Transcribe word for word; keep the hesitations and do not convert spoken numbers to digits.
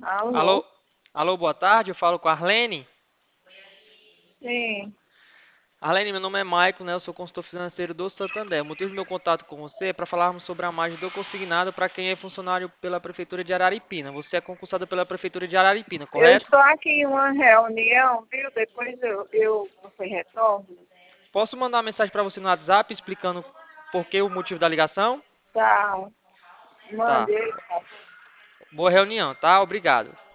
Alô? Alô, alô, boa tarde, eu falo com a Arlene. Sim. Arlene, meu nome é Maicon, né? Eu sou consultor financeiro do Santander. O motivo do meu contato com você é para falarmos sobre a margem do consignado para quem é funcionário pela Prefeitura de Araripina. Você é concursada pela Prefeitura de Araripina, Eu correto? estou aqui em uma reunião, viu? Depois eu, eu você retorno. Posso mandar uma mensagem para você no WhatsApp explicando por que o motivo da ligação? Tá. Tá. Mandei. Boa reunião, tá? Obrigado.